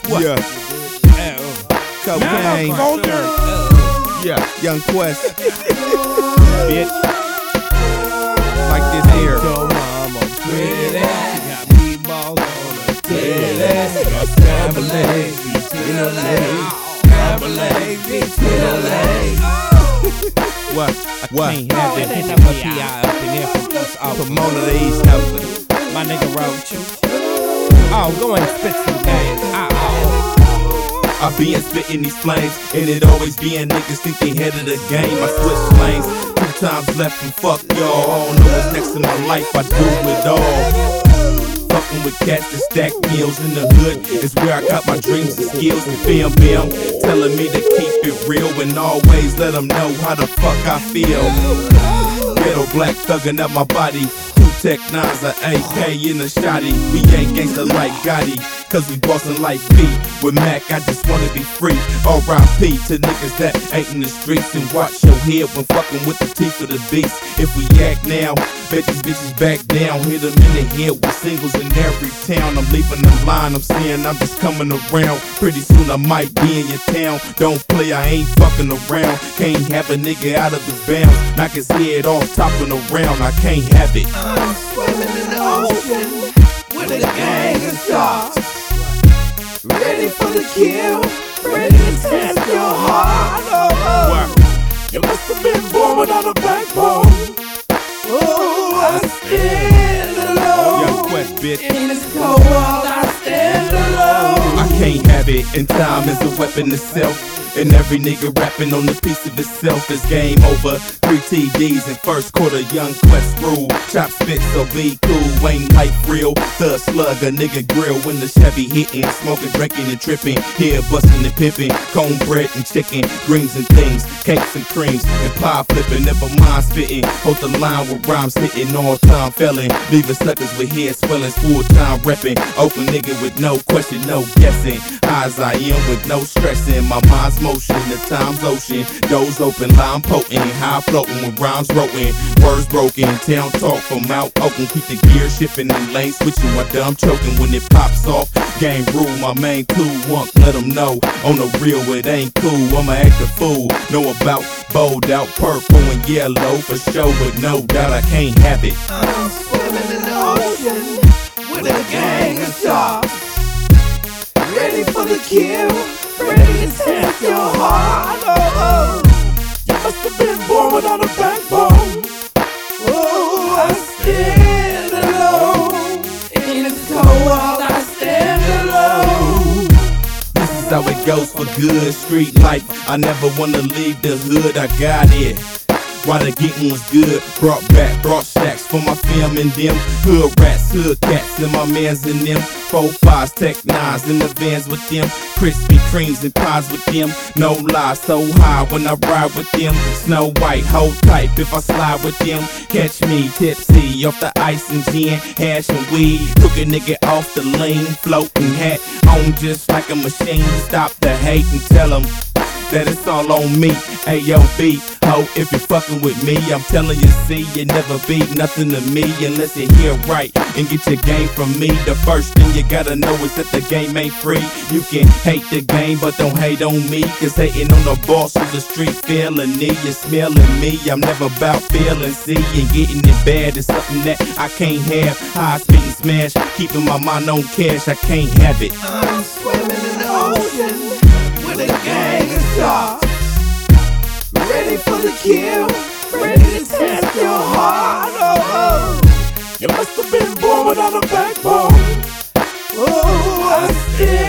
What? Yeah. Cocaine. Yeah. Young Quest. Bitch. Like this here. Your mama pretty. She got meatballs on her titty. Scrab her legs, between her legs. Scrab her legs, between her legs. What? What? Can't have that. Hit that PI up in here from us out. Pomona the East Coast. My nigga Roach. Oh, go and spit some game. I be spitting these flames, and it always being niggas think they head of the game. I switch lanes, 2 times left and fuck y'all. I don't know what's next in my life, I do it all. Fucking with cats that stack meals in the hood is where I got my dreams and skills. And bam bam, telling me to keep it real and always let them know how the fuck I feel. Ghetto black thugging up my body. Tech 9s, a AK in a shotty. We ain't gangsta like Gotti, cause we bossin' like B. With Mac, I just wanna be free. R.I.P. to niggas that ain't in the streets. And watch your head when fucking with the teeth of the beast. If we act now, bet these bitches back down. Hit them in the head with singles in every town. I'm leaving the line, I'm saying I'm just coming around. Pretty soon I might be in your town. Don't play, I ain't fucking around. Can't have a nigga out of his bounds. Knock his head off, topping around. I can't have it. I'm swimming in the ocean with a gang of sharks, ready for the kill, ready to test your heart. Oh, you must have been born without a backbone. Oh, I stand alone. Young Quest, bitch. In this cold world, I stand alone. I can't have it, and time is a weapon itself. And every nigga rapping on the piece of itself is game over. 3 TDs in first quarter, Young Quest rule. Chop spit, so be cool, ain't life real. Thug slug, a nigga grill when the Chevy hitting. Smoking, drinking, and tripping. Here busting and pimping. Cornbread and chicken, greens and things. Cakes and creams, and pie flipping. Never mind spitting. Hold the line with rhymes hitting. All time felling. Leaving suckers with head swellings. Full time repping. Open nigga with no question, no guessing. High as I am with no stressing. My mind's motion, the time's ocean. Doors open, line potent. High floating with rhymes rotin'. Words broken, town talk from Mount Oakland. Keep the gear shifting and lane switching while dumb choking when it pops off. Game rule, my main cool won't let them know. On the real, it ain't cool. I'ma act a fool. Know about bold out purple and yellow for sure, but no doubt I can't have it. I'm swimming in the ocean with a gang of sharks, ready for the kill, ready to test your heart. Oh, you must have been born without a backbone. Oh, I stand alone. In this cold world, I stand alone. This is how it goes for good street life. I never wanna leave the hood, I got it. While the getting was good, brought stacks for my fam and them. Hood rats, hood cats, and my mans and them. 4 5s, Tech 9s in the vans with them. Krispy Kremes and pies with them. No lie, so high when I ride with them. Snow White, hold tight if I slide with them. Catch me tipsy off the ice and gin, hash and weed. Took a nigga off the lean, floating hat on just like a machine. Stop the hate and tell them that it's all on me. AOB, ho, if you're fucking with me, I'm telling you, see, you never be nothing to me unless you hear right and get your game from me. The first thing you gotta know is that the game ain't free. You can hate the game, but don't hate on me, cause hating on the boss of the street feeling me. You're smelling me, I'm never about feeling. See, and getting it bad is something that I can't have. High speed and smash, keeping my mind on cash, I can't have it. I'm swimming in the ocean with a gang of sharks, ready for the kill, ready to test your heart. Oh, you must have been born without a backbone. Oh, I still